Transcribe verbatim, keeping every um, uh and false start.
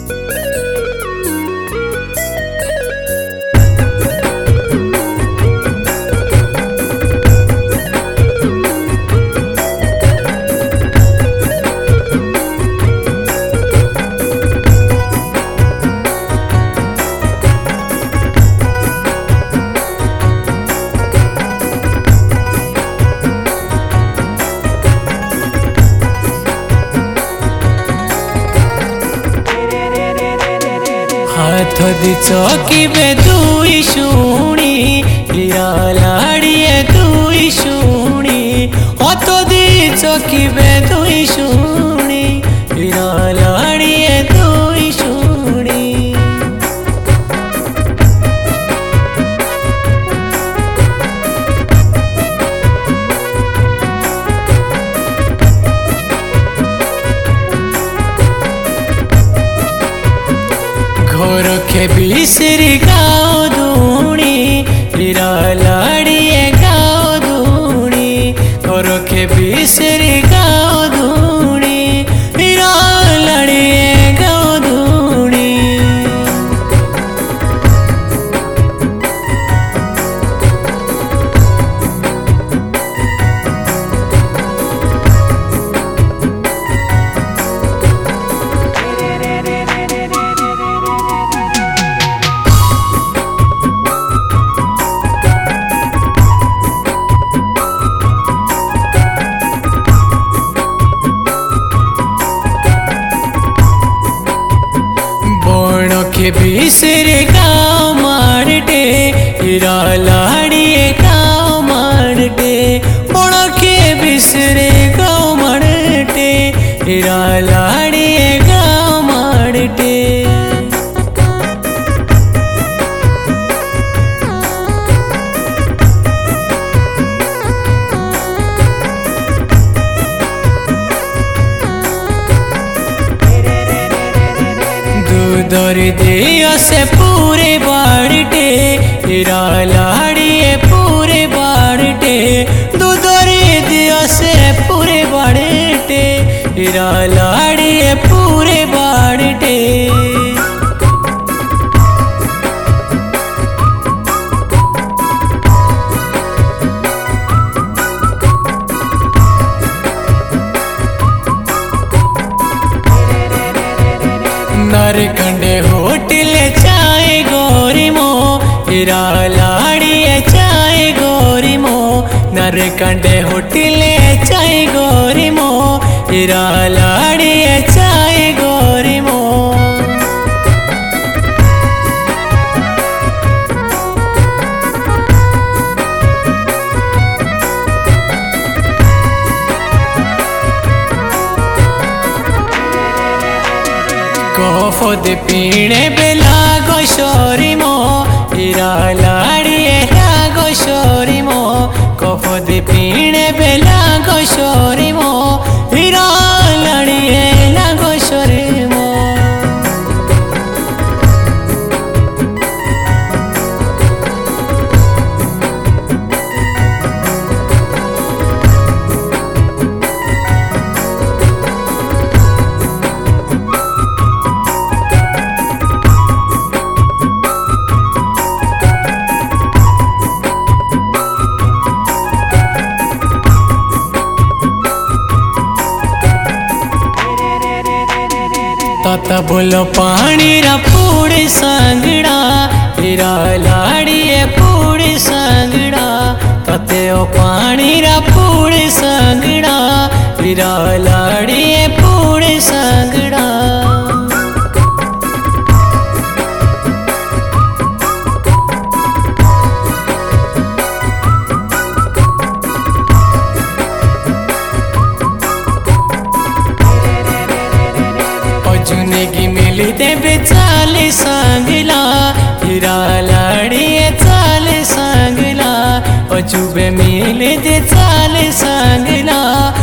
हाथ दी चौकी बे दुई शुणी हीरा लाड़िए दुई शुणी हाथ दी चौकी बे दुई शुणी हीरा लाड़िए दुई शुणी घोर के बिसरी गाँव धूणी हीरा लाड़िए गाँव धूणी घोर के बिसरी गाँव धूणी हीरा लाड़िए गाँव धूणी के बिसरे गाँव मारटे हीरा लाड़िए गाँव मारटे बड़ के बिसरे गाँव मारटे हीरा लाड़िए गाँव मारटे दूधर दिया से पूरे बाड़टे हीरा लाड़िए पूरे बाड़टे दूधर दिया से पूरे बाड़टे हीरा लाड़िए पूरे बाड़टे नरकंडे होटल चाय गोरी मो हीरा लाड़िए चाय गोरी मो नरकंडे होटल चाय गोरी मो हीरा लाड़िए चाय गोरी मो कफद पीणे बेला गोशोरी मो हीरा लाड़िए लागो शोरी मो कफद पीणे बेला गोशोरी मो हीरा लाड़िए लागो शोरी मो ताता बोलो पानी रा पूड़ी सांगड़ा हीरा लाड़िए पूड़ी सांगड़ा ताते ओ पानी रा पूड़ी सांगड़ा हीरा लाड़िए पूड़ी सांगड़ा जुनेगी मिली देवे चाले सांगला हीरा लाड़िए चाले सांगला अजूबे मिले दे चाले सांगला